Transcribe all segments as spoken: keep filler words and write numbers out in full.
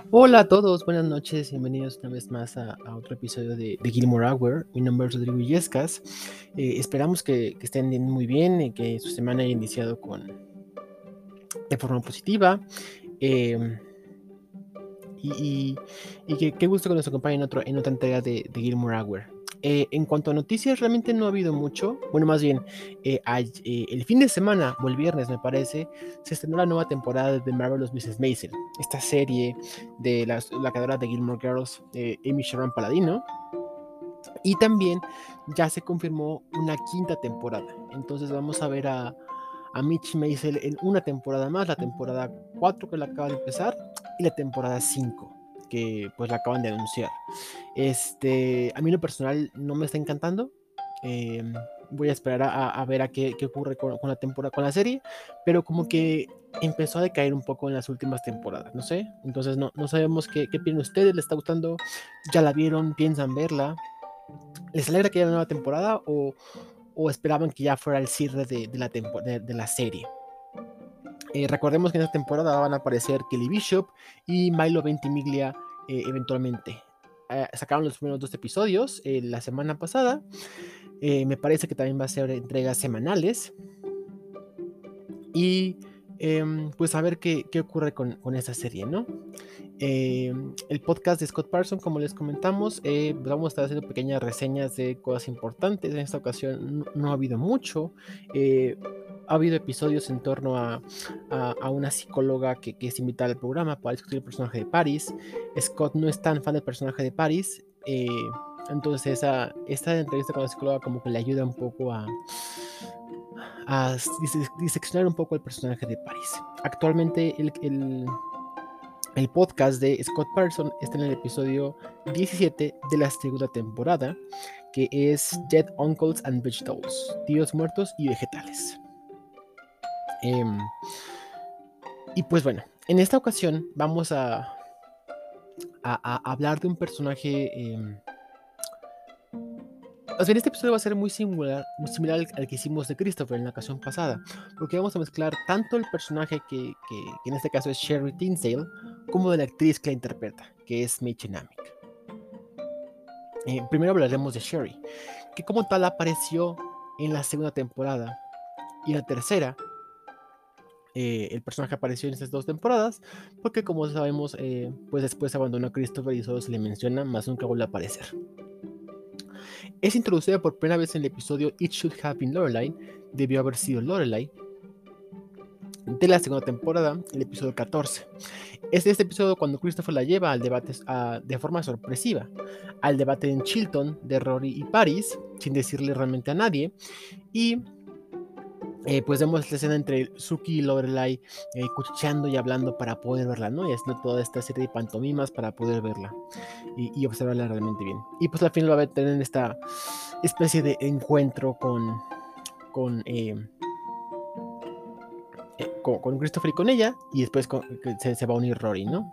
Hola a todos, buenas noches, bienvenidos una vez más a, a otro episodio de, de Gilmore Hour. Mi nombre es Rodrigo Illescas. Eh, esperamos que, que estén muy bien y que su semana haya iniciado con, de forma positiva. Eh, y, y, y que qué gusto que nos acompañen en, otro, en otra entrega de, de Gilmore Hour. Eh, en cuanto a noticias, realmente no ha habido mucho. Bueno, más bien, eh, ay- eh, el fin de semana, o el viernes me parece, se estrenó la nueva temporada de Marvelous missus Maisel, esta serie de las- la creadora de Gilmore Girls, eh, Amy Sharon Paladino. Y también ya se confirmó una quinta temporada. Entonces vamos a ver a, a Mitch Maisel en una temporada más, la temporada cuatro que la acaba de empezar y la temporada cinco que pues la acaban de anunciar. Este, a mí en lo personal no me está encantando. Eh, Voy a esperar a, a ver a qué, qué ocurre con, con, la temporada, con la serie, pero como que empezó a decaer un poco en las últimas temporadas, no sé. Entonces no, no sabemos qué, qué opinan ustedes, ¿les está gustando? ¿Ya la vieron? ¿Piensan verla? ¿Les alegra que haya una nueva temporada o, o esperaban que ya fuera el cierre de, de, la, tempo, de, de la serie? Eh, recordemos que en esta temporada van a aparecer Kelly Bishop y Milo Ventimiglia eh, eventualmente. Eh, sacaron los primeros dos episodios eh, la semana pasada. Eh, me parece que también va a ser entregas semanales. Y eh, pues a ver qué, qué ocurre con, con esta serie, ¿no? Eh, el podcast de Scott Parson, como les comentamos, eh, vamos a estar haciendo pequeñas reseñas de cosas importantes. En esta ocasión no, no ha habido mucho. Eh, ha habido episodios en torno a, a, a una psicóloga que, que es invitada al programa para discutir el personaje de Paris. Scott no es tan fan del personaje de Paris. Eh, entonces esa, esta entrevista con la psicóloga como que le ayuda un poco a, a diseccionar un poco el personaje de Paris. Actualmente el, el el podcast de Scott Parson está en el episodio diecisiete de la segunda temporada, que es Dead Uncles and Vegetables, tíos muertos y vegetales. Eh, y pues bueno, en esta ocasión vamos a, a, a hablar de un personaje... Eh, o sea, en este episodio va a ser muy similar, muy similar al, al que hicimos de Christopher en la ocasión pasada, porque vamos a mezclar tanto el personaje que, que, que en este caso es Sherry Tinsdale, como de la actriz que la interpreta, que es Mitch Namick. Eh, primero hablaremos de Sherry, que como tal apareció en la segunda temporada y en la tercera. Eh, el personaje apareció en estas dos temporadas porque como sabemos, eh, pues después abandonó a Christopher y solo se le menciona, más nunca vuelve a aparecer. Es introducida por primera vez en el episodio It Should Have Been Lorelai, debió haber sido Lorelai, de la segunda temporada, el episodio catorce. Es de este episodio cuando Christopher la lleva al debate a, de forma sorpresiva, al debate en Chilton de Rory y Paris, sin decirle realmente a nadie, y eh, pues vemos la escena entre Suki y Lorelai eh, cuchicheando y hablando para poder verla, ¿no? Y haciendo toda esta serie de pantomimas para poder verla y, y observarla realmente bien. Y pues al fin lo va a tener esta especie de encuentro con, con eh, eh, con, con Christopher y con ella, y después con, se, se va a unir Rory, ¿no?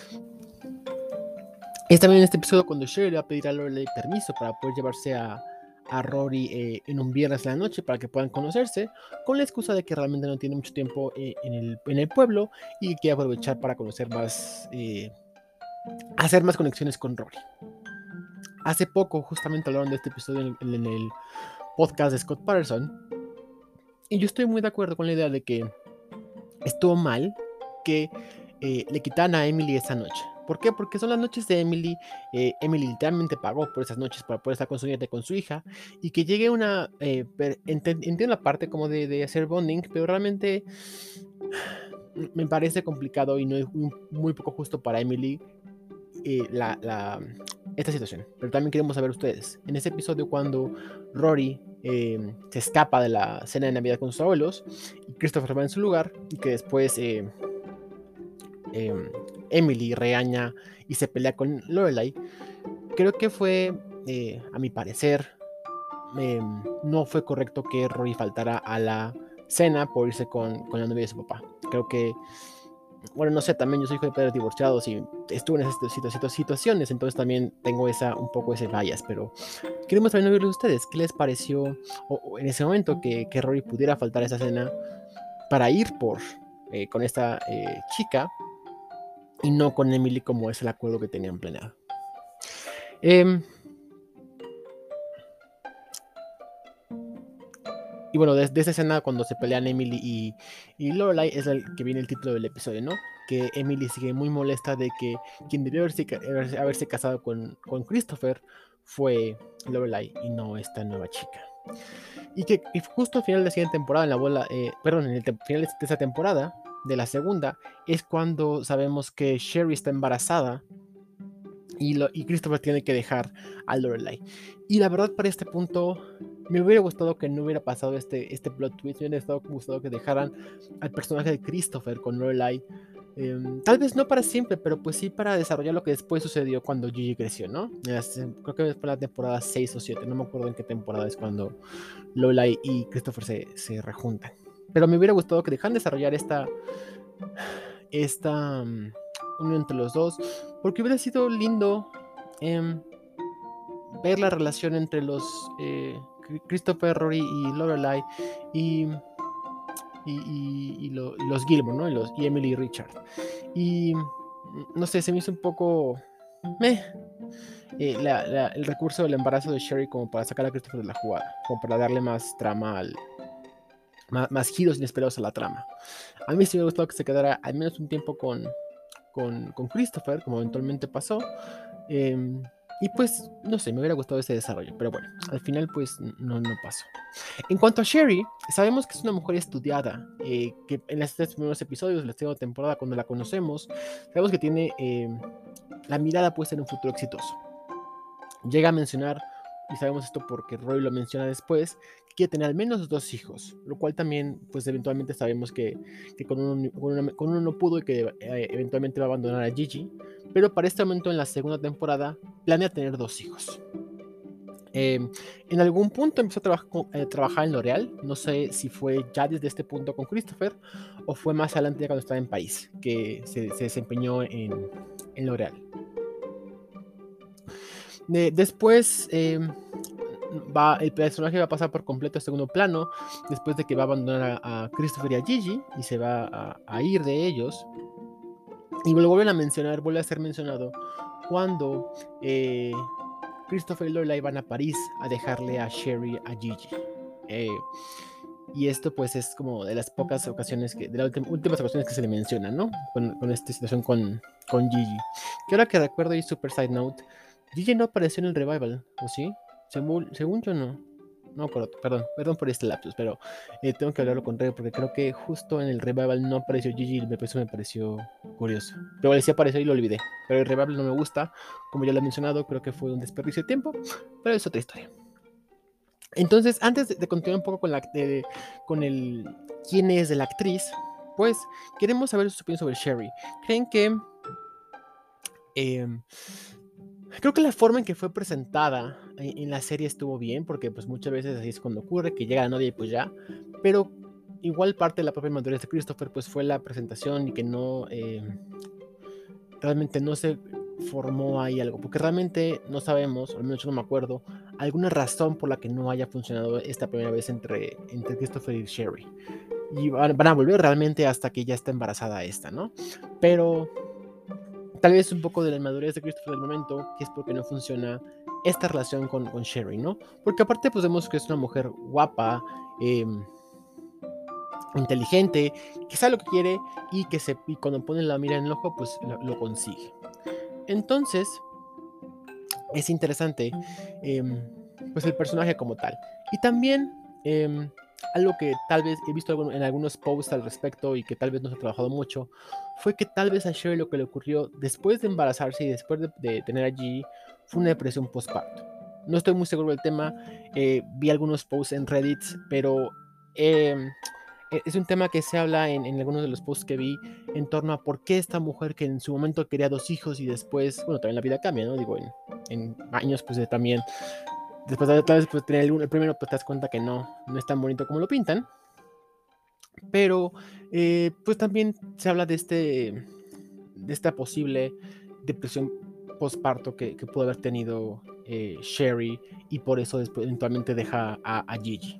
Es también en este episodio cuando Sherry le va a pedir a Lorelai permiso para poder llevarse a, a Rory eh, en un viernes en la noche para que puedan conocerse, con la excusa de que realmente no tiene mucho tiempo eh, en, el, en el pueblo y quiere aprovechar para conocer más, eh, hacer más conexiones con Rory. Hace poco, justamente hablaron de este episodio en, en, en el podcast de Scott Patterson, y yo estoy muy de acuerdo con la idea de que estuvo mal que eh, le quitaran a Emily esa noche. ¿Por qué? Porque son las noches de Emily. Eh, Emily literalmente pagó por esas noches para poder estar con su nieta, con su hija. Y que llegue una... Eh, entiendo la parte como de, de hacer bonding, pero realmente me parece complicado y no es muy, muy poco justo para Emily eh, la, la, esta situación. Pero también queremos saber ustedes. En ese episodio cuando Rory eh, se escapa de la cena de Navidad con sus abuelos y Christopher va en su lugar y que después... Eh, eh, Emily regaña y se pelea con Lorelai, creo que fue, eh, a mi parecer, eh, no fue correcto que Rory faltara a la cena por irse con, con la novia de su papá. Creo que, bueno, no sé, también yo soy hijo de padres divorciados y estuve en esas situ situ situaciones, entonces también tengo esa, un poco ese bias, pero queremos también oírles a ustedes, ¿qué les pareció o, o en ese momento que, que Rory pudiera faltar a esa cena para ir por, eh, con esta eh, chica? y no con Emily como es el acuerdo que tenían planeado. Eh, y bueno, desde esa escena cuando se pelean Emily y, y Lorelai es el que viene el título del episodio, ¿no? Que Emily sigue muy molesta de que quien debió haberse, haberse, haberse casado con, con Christopher fue Lorelai y no esta nueva chica. Y que y justo al final de la siguiente temporada, en la bola, eh, perdón, en el te- final de esa temporada, de la segunda, es cuando sabemos que Sherry está embarazada y, lo, y Christopher tiene que dejar a Lorelai. Y la verdad, para este punto, me hubiera gustado que no hubiera pasado este, este plot twist. Me hubiera gustado que dejaran al personaje de Christopher con Lorelai. Eh, tal vez no para siempre, pero pues sí para desarrollar lo que después sucedió cuando Gigi creció, ¿no? Las, creo que fue la temporada seis o siete, no me acuerdo en qué temporada es cuando Lorelai y Christopher se, se rejuntan. Pero me hubiera gustado que dejaran desarrollar esta, esta um, unión entre los dos, porque hubiera sido lindo eh, ver la relación entre los eh, Christopher, Rory y Lorelai y, y, y, y, lo, y los Gilmore, ¿no? Y, los, y Emily y Richard. Y no sé, se me hizo un poco meh, eh, la, la, el recurso del embarazo de Sherry como para sacar a Christopher de la jugada, como para darle más trama al, más, más giros inesperados a la trama. A mí sí me gustó que se quedara al menos un tiempo con, con, con Christopher, como eventualmente pasó. Eh, y pues, no sé, me hubiera gustado ese desarrollo, pero bueno, al final pues no, no pasó. En cuanto a Sherry, sabemos que es una mujer estudiada, eh, que en los tres primeros episodios de la segunda temporada, cuando la conocemos, sabemos que tiene eh, la mirada puesta en un futuro exitoso. Llega a mencionar, y sabemos esto porque Roy lo menciona después, que quiere tener al menos dos hijos, lo cual también, pues eventualmente sabemos que, que con, uno, con, uno, con, uno, no pudo y que eh, eventualmente va a abandonar a Gigi, pero para este momento en la segunda temporada planea tener dos hijos. Eh, en algún punto empezó a trabajar, eh, trabajar en L'Oreal, no sé si fue ya desde este punto con Christopher o fue más adelante cuando estaba en París, que se, se desempeñó en, en L'Oreal. De, después eh, va, el personaje va a pasar por completo a segundo plano después de que va a abandonar a, a Christopher y a Gigi y se va a, a ir de ellos. Y lo vuelven a mencionar, vuelve a ser mencionado cuando eh, Christopher y Lorelai van a París a dejarle a Sherry a Gigi. Eh, y esto pues es como de las pocas ocasiones, que, de las últimas ocasiones que se le menciona, ¿no? Con, con esta situación con, con Gigi. Que ahora que recuerdo y super side note, Gigi no apareció en el revival, ¿o sí? Según, según yo no. No me acuerdo, perdón, perdón por este lapsus, pero eh, tengo que hablarlo con Rey porque creo que justo en el revival no apareció Gigi y eso me pareció curioso. Pero bueno, sí apareció y lo olvidé. Pero el revival no me gusta, como ya lo he mencionado, creo que fue un desperdicio de tiempo, pero es otra historia. Entonces, antes de, de continuar un poco con, la, de, con el quién es de la actriz, pues queremos saber su opinión sobre Sherry. ¿Creen que eh, creo que la forma en que fue presentada en, en la serie estuvo bien, porque pues muchas veces así es cuando ocurre, que llega la novia y pues ya, pero igual parte de la propia madurez de Christopher pues fue la presentación y que no, eh, realmente no se formó ahí algo, porque realmente no sabemos, o al menos yo no me acuerdo, alguna razón por la que no haya funcionado esta primera vez entre, entre Christopher y Sherry. Y van, van a volver realmente hasta que ya está embarazada esta, ¿no? Pero tal vez un poco de la inmadurez de Christopher del momento, que es porque no funciona esta relación con, con Sherry, ¿no? Porque aparte pues vemos que es una mujer guapa, eh, inteligente, que sabe lo que quiere y que se, y cuando pone la mira en el ojo pues lo, lo consigue. Entonces es interesante eh, pues el personaje como tal. Y también eh, algo que tal vez he visto en algunos posts al respecto y que tal vez no se ha trabajado mucho, fue que tal vez a Sherry lo que le ocurrió después de embarazarse y después de, de tener allí fue una depresión postparto. No estoy muy seguro del tema, eh, vi algunos posts en Reddit, pero eh, es un tema que se habla en, en, algunos de los posts que vi en torno a por qué esta mujer que en su momento quería dos hijos y después, bueno, también la vida cambia, ¿no? Digo, en, en años, pues de, también, después de tal vez pues, tener el, el primero, pues te das cuenta que no, no es tan bonito como lo pintan. Pero, eh, pues también se habla de este, de esta posible depresión postparto que, que pudo haber tenido eh, Sherry y por eso después eventualmente deja a, a Gigi.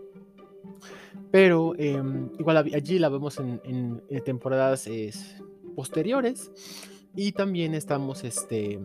Pero eh, igual allí la vemos en, en, en temporadas eh, posteriores. Y también estamos este,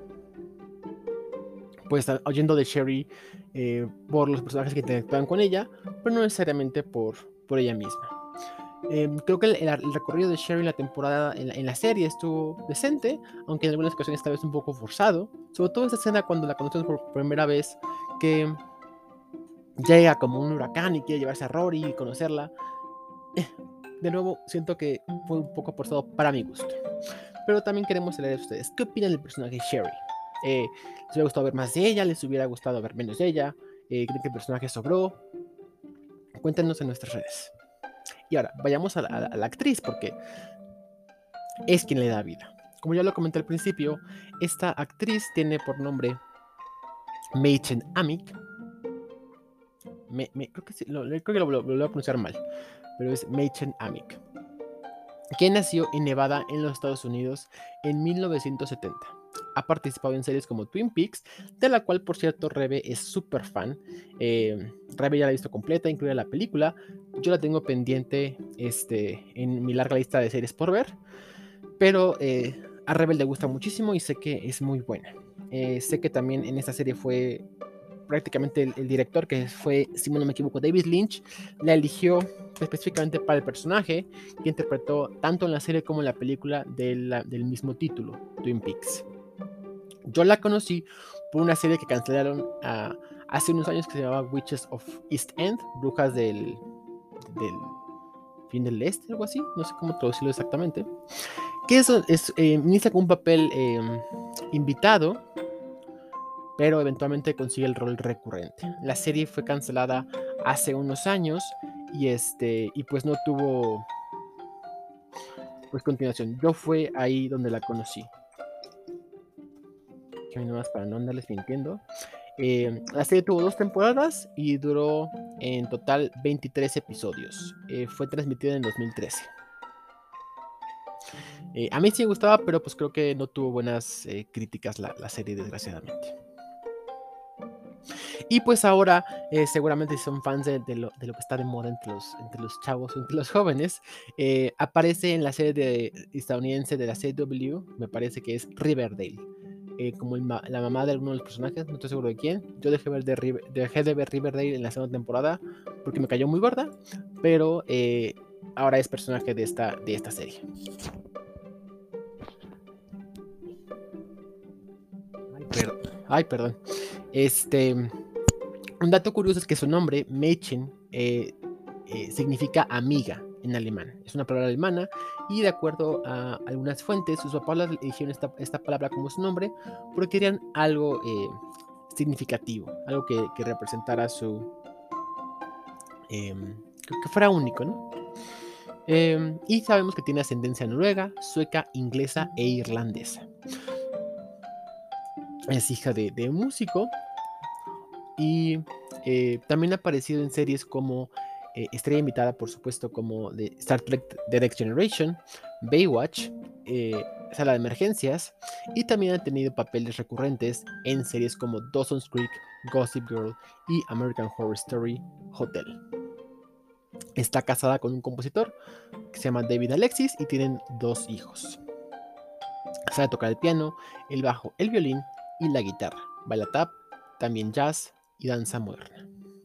pues oyendo de Sherry eh, por los personajes que interactúan con ella, pero no necesariamente por, por ella misma. Eh, creo que el, el recorrido de Sherry en la temporada, en la, en la serie, estuvo decente, aunque en algunas ocasiones tal vez un poco forzado. Sobre todo esta escena cuando la conocemos por primera vez, que llega como un huracán y quiere llevarse a Rory y conocerla. De nuevo, siento que fue un poco forzado para mi gusto. Pero también queremos saber de ustedes, ¿qué opinan del personaje Sherry? Eh, ¿Les hubiera gustado ver más de ella? ¿Les hubiera gustado ver menos de ella? Eh, ¿Creen que el personaje sobró? Cuéntenos en nuestras redes. Y ahora, vayamos a la, a la, a la actriz, porque es quien le da vida. Como ya lo comenté al principio, esta actriz tiene por nombre Machen Amick. Me, me, creo que, sí, lo, creo que lo, lo, lo voy a pronunciar mal, pero es Machen Amick, que nació en Nevada, en los Estados Unidos, en mil novecientos setenta. Ha participado en series como Twin Peaks, de la cual, por cierto, Rebe es súper fan. Eh, Rebe ya la ha visto completa, incluida la película. Yo la tengo pendiente este, en mi larga lista de series por ver, pero eh, a Rebe le gusta muchísimo y sé que es muy buena. Eh, sé que también en esta serie fue prácticamente el, el director, que fue, si no me equivoco, David Lynch, la eligió específicamente para el personaje que interpretó tanto en la serie como en la película de la, del mismo título, Twin Peaks. Yo la conocí por una serie que cancelaron uh, hace unos años que se llamaba Witches of East End, brujas del, del fin del este, algo así, no sé cómo traducirlo exactamente, que eso es, eh, inicia con un papel eh, invitado, pero eventualmente consigue el rol recurrente. La serie fue cancelada hace unos años y, este, y pues no tuvo pues continuación. Yo fue ahí donde la conocí. Que nomás para no andarles mintiendo. Eh, la serie tuvo dos temporadas y duró en total veintitrés episodios. Eh, fue transmitida en dos mil trece. Eh, a mí sí me gustaba, pero pues creo que no tuvo buenas eh, críticas la, la serie, desgraciadamente. Y pues ahora, eh, seguramente si son fans de, de, lo, de lo que está de moda entre los, entre los chavos, entre los jóvenes, eh, aparece en la serie de, estadounidense de la C W, me parece que es Riverdale, eh, como el ma la mamá de alguno de los personajes, no estoy seguro de quién. Yo dejé, ver de River dejé de ver Riverdale en la segunda temporada porque me cayó muy gorda, pero eh, ahora es personaje de esta, de esta serie. Ay, perdón. Ay, perdón. Este... Un dato curioso es que su nombre, Mädchen, eh, eh, significa amiga en alemán. Es una palabra alemana y de acuerdo a algunas fuentes, sus papás eligieron esta, esta palabra como su nombre porque querían algo eh, significativo, algo que, que representara su... Eh, que fuera único, ¿no? Eh, y sabemos que tiene ascendencia noruega, sueca, inglesa e irlandesa. Es hija de, de un músico. Y eh, también ha aparecido en series como eh, estrella invitada, por supuesto, como de Star Trek The Next Generation, Baywatch, eh, Sala de Emergencias, y también ha tenido papeles recurrentes en series como Dawson's Creek, Gossip Girl y American Horror Story Hotel. Está casada con un compositor que se llama David Alexis y tienen dos hijos. Sabe tocar el piano, el bajo, el violín y la guitarra. Baila tap, también jazz y danza moderna.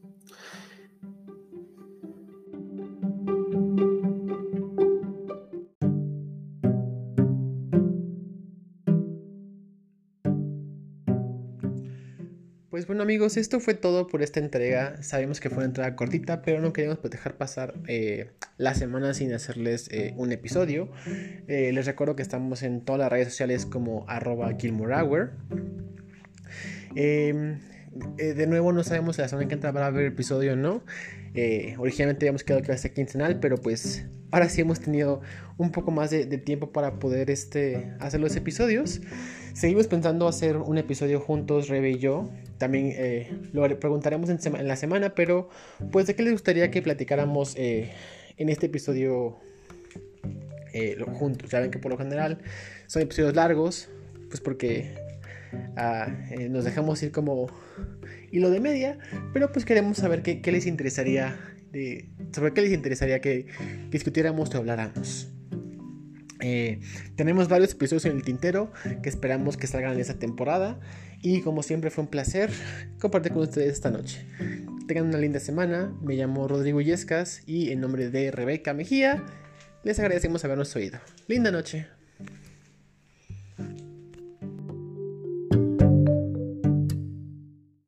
Pues bueno amigos, esto fue todo por esta entrega. Sabemos que fue una entrega cortita, pero no queríamos dejar pasar eh, la semana sin hacerles eh, un episodio. Eh, les recuerdo que estamos en todas las redes sociales como arroba Gilmore Hour. Eh, eh, de nuevo no sabemos si la semana que entra va a haber episodio o no. Eh, originalmente habíamos quedado que iba a ser quincenal, pero pues ahora sí hemos tenido un poco más de, de tiempo para poder este, hacer los episodios. Seguimos pensando hacer un episodio juntos, Rebe y yo. También eh, lo preguntaremos en, sema- en la semana, pero pues de qué les gustaría que platicáramos eh, en este episodio eh, lo, juntos. Ya ven que por lo general son episodios largos, pues porque uh, eh, nos dejamos ir como hilo de media, pero pues queremos saber qué, qué les interesaría, de, sobre qué les interesaría que, que discutiéramos o habláramos. Eh, tenemos varios episodios en el tintero que esperamos que salgan en esta temporada. Y como siempre fue un placer compartir con ustedes esta noche. Tengan una linda semana. Me llamo Rodrigo Illescas y en nombre de Rebeca Mejía les agradecemos habernos oído. Linda noche.